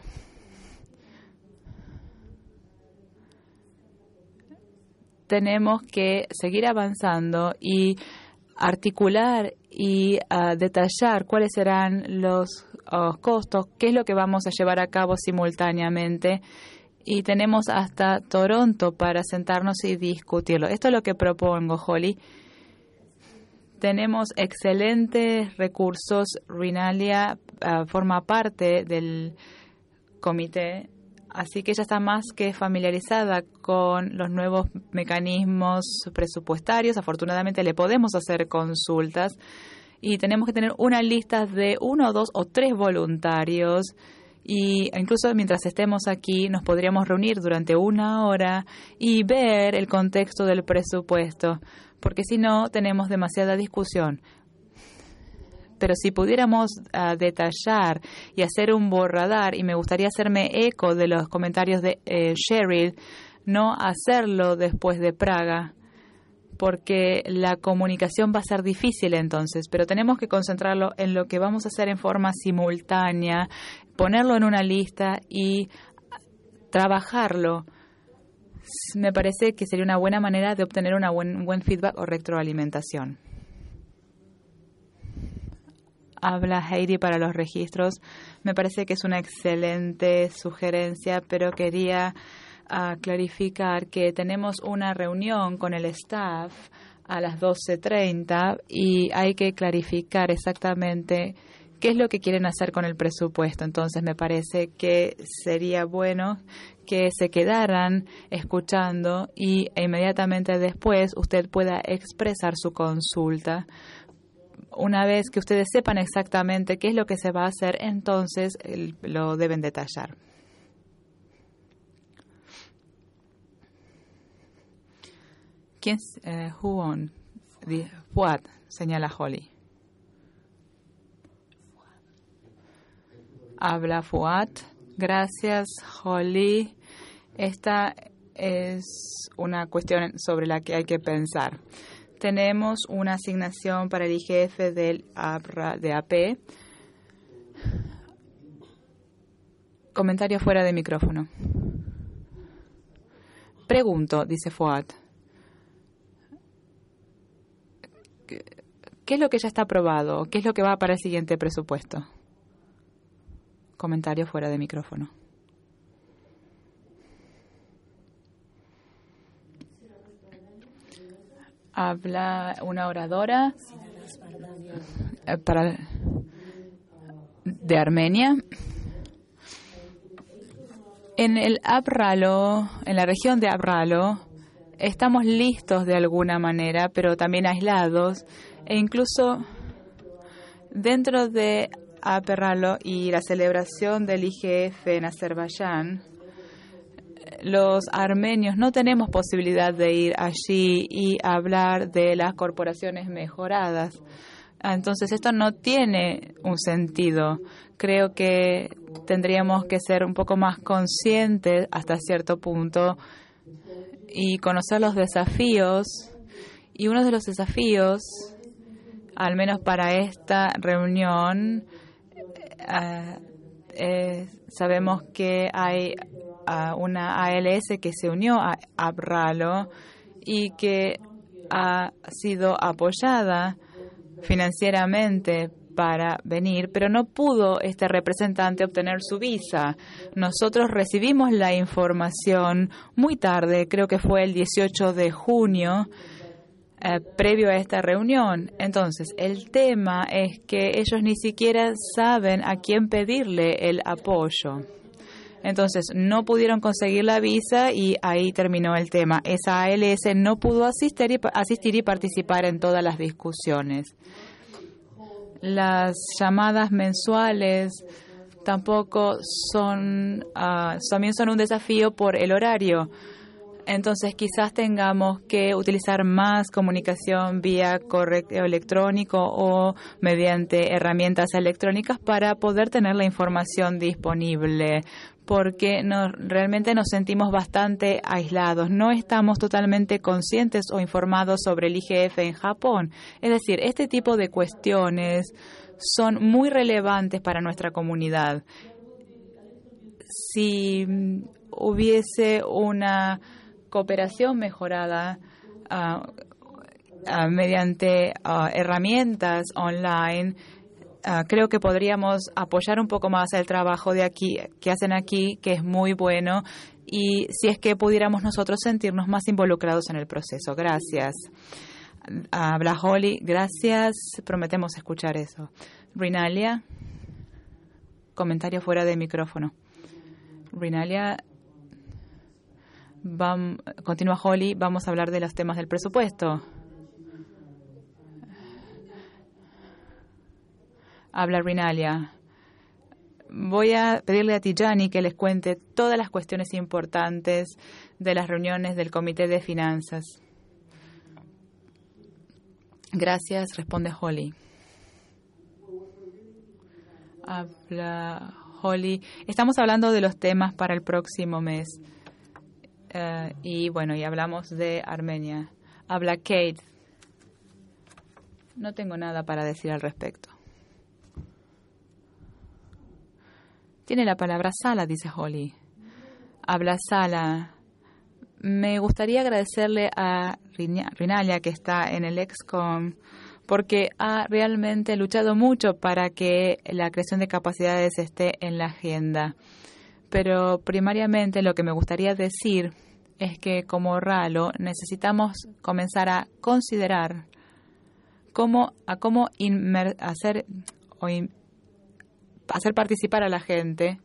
Speaker 1: Tenemos que seguir avanzando y articular y detallar cuáles serán los costos, qué es lo que vamos a llevar a cabo simultáneamente. Y tenemos hasta Toronto para sentarnos y discutirlo. Esto es lo que propongo, Holly. Tenemos excelentes recursos. Rinalia forma parte del comité, así que ella está más que familiarizada con los nuevos mecanismos presupuestarios. Afortunadamente le podemos hacer consultas y tenemos que tener una lista de 1, 2 o 3 voluntarios. Y incluso mientras estemos aquí nos podríamos reunir durante 1 hora y ver el contexto del presupuesto, porque si no tenemos demasiada discusión. Pero si pudiéramos detallar y hacer un borrador, y me gustaría hacerme eco de los comentarios de Cheryl, no hacerlo después de Praga, porque la comunicación va a ser difícil entonces, pero tenemos que concentrarlo en lo que vamos a hacer en forma simultánea, ponerlo en una lista y trabajarlo. Me parece que sería una buena manera de obtener un buen feedback o retroalimentación. Habla Heidi para los registros. Me parece que es una excelente sugerencia, pero quería clarificar que tenemos una reunión con el staff a las 12:30 y hay que clarificar exactamente qué es lo que quieren hacer con el presupuesto. Entonces me parece que sería bueno que se quedaran escuchando y inmediatamente después usted pueda expresar su consulta. Una vez que ustedes sepan exactamente qué es lo que se va a hacer, entonces lo deben detallar. ¿Quién? Who on? What? Señala Holly. Habla Fuad. Gracias, Holly. Esta es una cuestión sobre la que hay que pensar. Tenemos una asignación para el IGF de AP. Comentario fuera de micrófono. Pregunto, dice Fuad. ¿Qué es lo que ya está aprobado? ¿Qué es lo que va para el siguiente presupuesto? Comentario fuera de micrófono. Habla una oradora de Armenia. En el Abralo, en la región de Abralo, estamos listos de alguna manera, pero también aislados, e incluso dentro de Abralo y la celebración del IGF en Azerbaiyán, los armenios no tenemos posibilidad de ir allí y hablar de las corporaciones mejoradas. Entonces esto no tiene un sentido. Creo que tendríamos que ser un poco más conscientes hasta cierto punto y conocer los desafíos. Y uno de los desafíos, al menos para esta reunión, sabemos que hay una ALS que se unió a Abralo y que ha sido apoyada financieramente para venir, pero no pudo este representante obtener su visa. Nosotros recibimos la información muy tarde, creo que fue el 18 de junio, previo a esta reunión. Entonces, el tema es que ellos ni siquiera saben a quién pedirle el apoyo. Entonces, no pudieron conseguir la visa y ahí terminó el tema. Esa ALS no pudo asistir y participar en todas las discusiones. Las llamadas mensuales tampoco también son un desafío por el horario. Entonces, quizás tengamos que utilizar más comunicación vía correo electrónico o mediante herramientas electrónicas para poder tener la información disponible, porque realmente nos sentimos bastante aislados. No estamos totalmente conscientes o informados sobre el IGF en Japón. Es decir, este tipo de cuestiones son muy relevantes para nuestra comunidad. Si hubiese una cooperación mejorada mediante herramientas online. Creo que podríamos apoyar un poco más el trabajo de aquí que hacen aquí, que es muy bueno, y si es que pudiéramos nosotros sentirnos más involucrados en el proceso. Gracias. Habla Holly. Gracias. Prometemos escuchar eso. Rinalia. Comentario fuera de micrófono. Rinalia. Continúa Holly. Vamos a hablar de los temas del presupuesto. Habla Rinalia. Voy a pedirle a Tijani que les cuente todas las cuestiones importantes de las reuniones del Comité de Finanzas. Gracias, responde Holly. Habla Holly. Estamos hablando de los temas para el próximo mes. Y hablamos de Armenia. Habla Kate. No tengo nada para decir al respecto. Tiene la palabra Sala, dice Holly. Habla Sala. Me gustaría agradecerle a Rinalia, que está en el ExCom, porque ha realmente luchado mucho para que la creación de capacidades esté en la agenda. Pero primariamente lo que me gustaría decir es que como RALO necesitamos comenzar a considerar hacer participar a la gente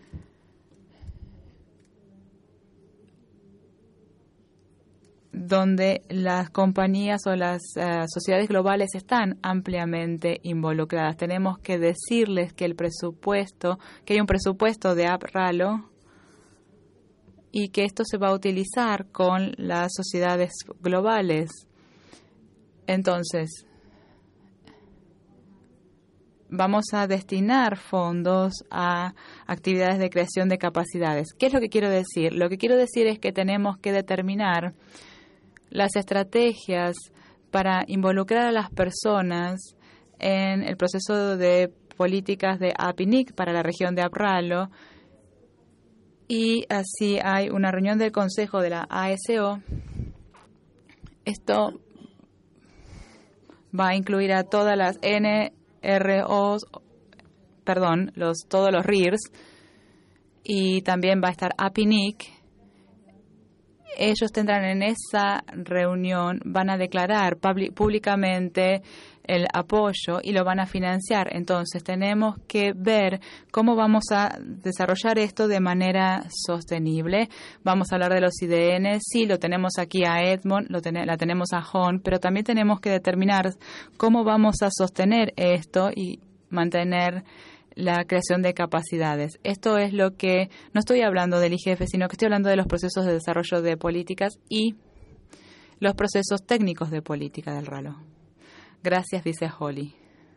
Speaker 1: donde las compañías o las sociedades globales están ampliamente involucradas. Tenemos que decirles que que hay un presupuesto de AppRalo y que esto se va a utilizar con las sociedades globales. Entonces, vamos a destinar fondos a actividades de creación de capacidades. ¿Qué es lo que quiero decir? Lo que quiero decir es que tenemos que determinar las estrategias para involucrar a las personas en el proceso de políticas de APINIC para la región de AppRalo. Y así hay una reunión del Consejo de la ASO. Esto va a incluir a todas las todos los RIRs, y también va a estar APINIC. Ellos tendrán en esa reunión, van a declarar públicamente el apoyo y lo van a financiar. Entonces tenemos que ver cómo vamos a desarrollar esto de manera sostenible. Vamos a hablar de los IDN. Sí, lo tenemos aquí a Edmond, la tenemos a Hon, pero también tenemos que determinar cómo vamos a sostener esto y mantener la creación de capacidades. Esto es lo que, no estoy hablando del IGF, sino que estoy hablando de los procesos de desarrollo de políticas y los procesos técnicos de política del RALO. Gracias, dice Holly.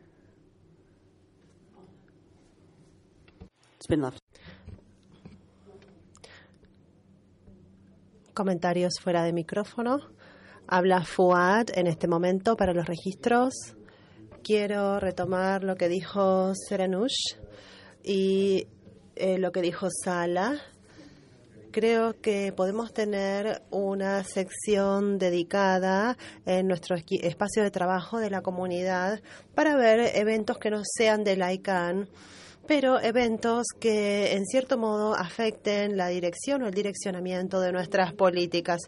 Speaker 2: Comentarios fuera de micrófono. Habla Fuad en este momento para los registros. Quiero retomar lo que dijo Serenush y lo que dijo Sala. Creo que podemos tener una sección dedicada en nuestro espacio de trabajo de la comunidad para ver eventos que no sean del ICANN, pero eventos que en cierto modo afecten la dirección o el direccionamiento de nuestras políticas.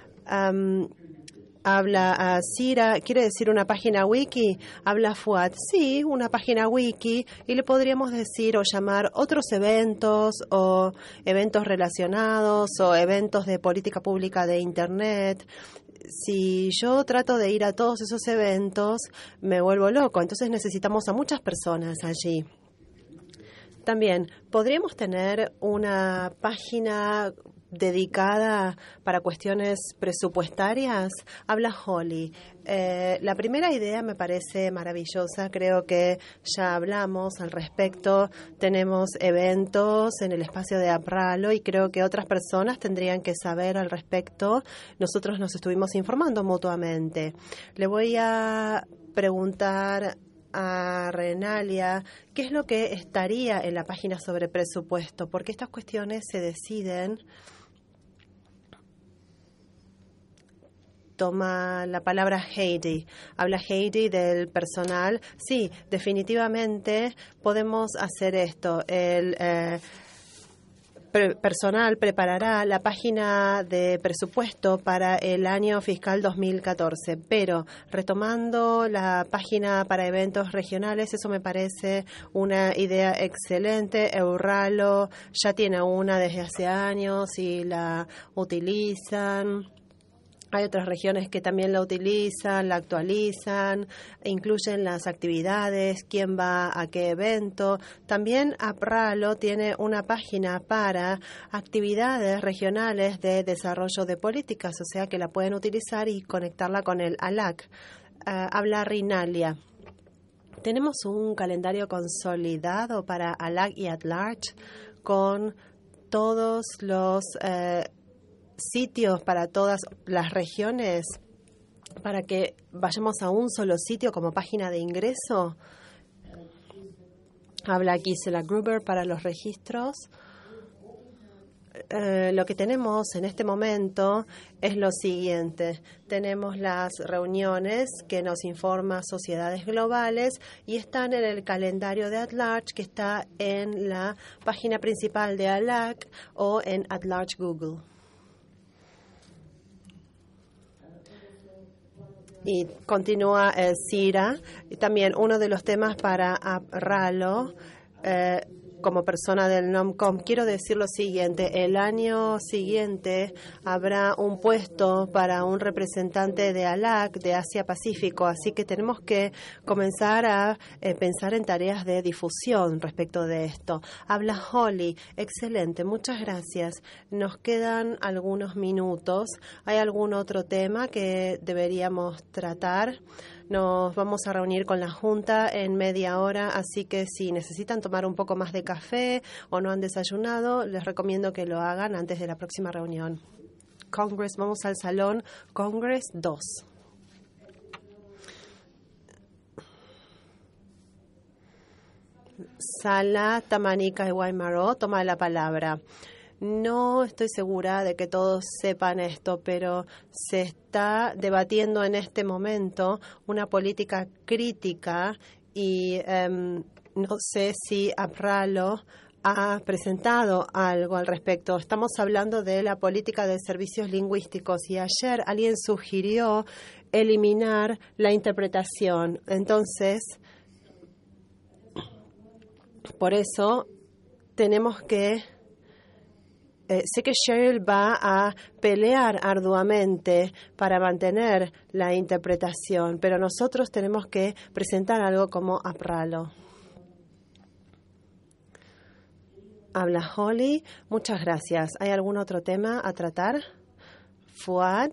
Speaker 2: Habla a Cira, ¿quiere decir una página wiki? Habla Fuad, sí, una página wiki, y le podríamos decir o llamar otros eventos o eventos relacionados o eventos de política pública de Internet. Si yo trato de ir a todos esos eventos, me vuelvo loco, entonces necesitamos a muchas personas allí. También podríamos tener una página dedicada para cuestiones presupuestarias. Habla Holly. La primera idea me parece maravillosa. Creo que ya hablamos al respecto. Tenemos eventos en el espacio de AppRalo y creo que otras personas tendrían que saber al respecto. Nosotros nos estuvimos informando mutuamente. Le voy a preguntar a Renalia qué es lo que estaría en la página sobre presupuesto, porque estas cuestiones se deciden toma la palabra Heidi. Habla Heidi del personal. Sí, definitivamente podemos hacer esto. El personal preparará la página de presupuesto para el año fiscal 2014, pero retomando la página para eventos regionales, eso me parece una idea excelente. Euralo ya tiene una desde hace años y la utilizan. Hay otras regiones que también la utilizan, la actualizan, incluyen las actividades, quién va a qué evento. También Apralo tiene una página para actividades regionales de desarrollo de políticas, o sea que la pueden utilizar y conectarla con el ALAC. Habla Rinalia. Tenemos un calendario consolidado para ALAC y At-Large con todos los sitios para todas las regiones para que vayamos a un solo sitio como página de ingreso. Habla Gisela Gruber para los registros. Lo que tenemos en este momento es lo siguiente. Tenemos las reuniones que nos informa Sociedades Globales y están en el calendario de At-Large que está en la página principal de ALAC o en At-Large Google. Y continúa Cira. Y también uno de los temas para Apralo, como persona del NOMCOM, quiero decir lo siguiente. El año siguiente habrá un puesto para un representante de ALAC de Asia-Pacífico, así que tenemos que comenzar a pensar en tareas de difusión respecto de esto. Habla Holly. Excelente, muchas gracias. Nos quedan algunos minutos. ¿Hay algún otro tema que deberíamos tratar? Nos vamos a reunir con la Junta en media hora, así que si necesitan tomar un poco más de café o no han desayunado, les recomiendo que lo hagan antes de la próxima reunión. Congress, vamos al salón Congress 2. Sala Tamanica de Guaymaro toma la palabra. No estoy segura de que todos sepan esto, pero se está debatiendo en este momento una política crítica y no sé si Apralo ha presentado algo al respecto. Estamos hablando de la política de servicios lingüísticos y ayer alguien sugirió eliminar la interpretación. Entonces, por eso tenemos que... sé que Cheryl va a pelear arduamente para mantener la interpretación, pero nosotros tenemos que presentar algo como Apralo. Habla Holly. Muchas gracias. ¿Hay algún otro tema a tratar? Fuad.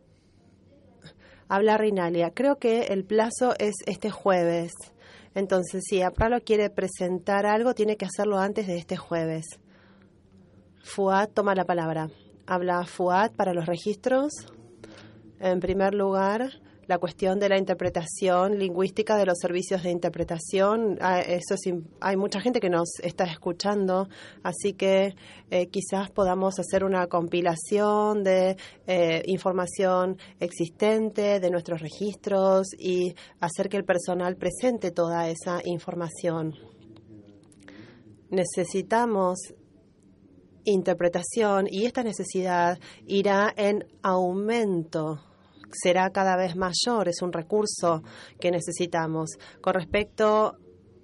Speaker 2: Habla Rinalia. Creo que el plazo es este jueves. Entonces, si Apralo quiere presentar algo, tiene que hacerlo antes de este jueves. Fuad toma la palabra. Habla Fuad para los registros. En primer lugar, la cuestión de la interpretación lingüística de los servicios de interpretación. Hay mucha gente que nos está escuchando, así que quizás podamos hacer una compilación de información existente de nuestros registros y hacer que el personal presente toda esa información. Necesitamos interpretación y esta necesidad irá en aumento, será cada vez mayor, es un recurso que necesitamos. Con respecto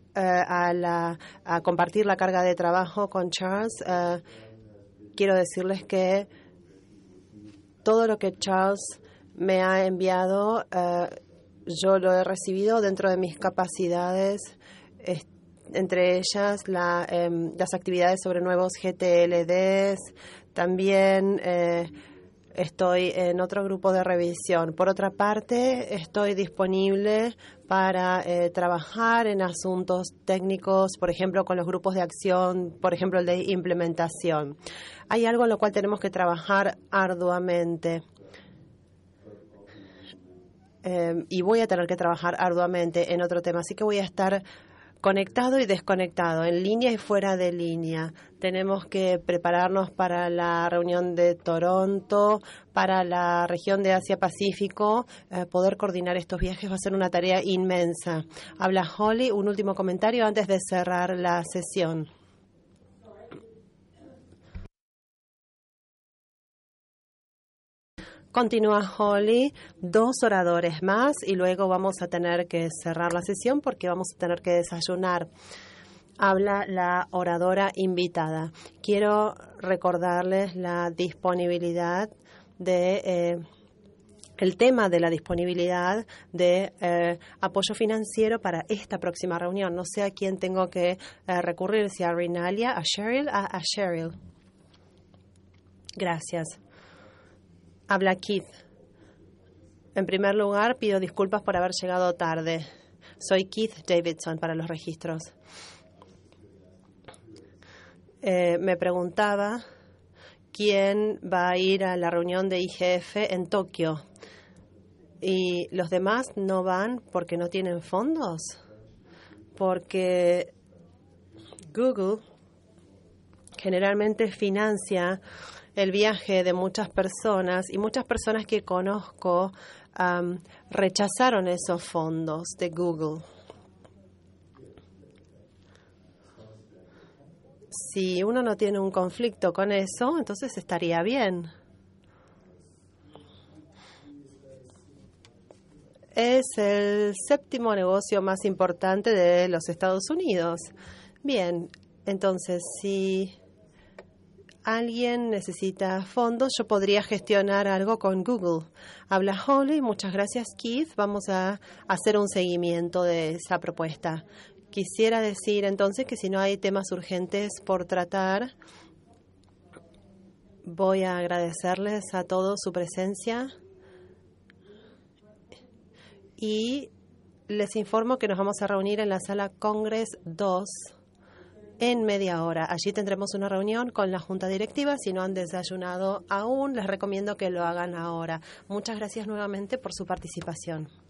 Speaker 2: a compartir la carga de trabajo con Charles, quiero decirles que todo lo que Charles me ha enviado, yo lo he recibido dentro de mis capacidades, entre ellas las actividades sobre nuevos GTLDs. También estoy en otro grupo de revisión. Por otra parte, estoy disponible para trabajar en asuntos técnicos, por ejemplo, con los grupos de acción, por ejemplo, el de implementación. Hay algo en lo cual tenemos que trabajar arduamente. Y voy a tener que trabajar arduamente en otro tema, así que voy a estar conectado y desconectado, en línea y fuera de línea. Tenemos que prepararnos para la reunión de Toronto, para la región de Asia-Pacífico. Poder coordinar estos viajes va a ser una tarea inmensa. Habla Holly. Un último comentario antes de cerrar la sesión. Continúa Holly, 2 oradores más y luego vamos a tener que cerrar la sesión porque vamos a tener que desayunar. Habla la oradora invitada. Quiero recordarles la disponibilidad de el tema de la disponibilidad de apoyo financiero para esta próxima reunión. No sé a quién tengo que recurrir, si a Rinalia, a Cheryl, a Cheryl. Gracias. Habla Keith. En primer lugar, pido disculpas por haber llegado tarde. Soy Keith Davidson para los registros. Me preguntaba quién va a ir a la reunión de IGF en Tokio. ¿Y los demás no van porque no tienen fondos? Porque Google generalmente financia el viaje de muchas personas y muchas personas que conozco rechazaron esos fondos de Google. Si uno no tiene un conflicto con eso, entonces estaría bien. Es el 7º negocio más importante de los Estados Unidos. Bien, entonces si alguien necesita fondos, yo podría gestionar algo con Google. Habla Holly. Muchas gracias, Keith. Vamos a hacer un seguimiento de esa propuesta. Quisiera decir entonces que si no hay temas urgentes por tratar, voy a agradecerles a todos su presencia y les informo que nos vamos a reunir en la sala Congress 2 en media hora. Allí tendremos una reunión con la Junta Directiva. Si no han desayunado aún, les recomiendo que lo hagan ahora. Muchas gracias nuevamente por su participación.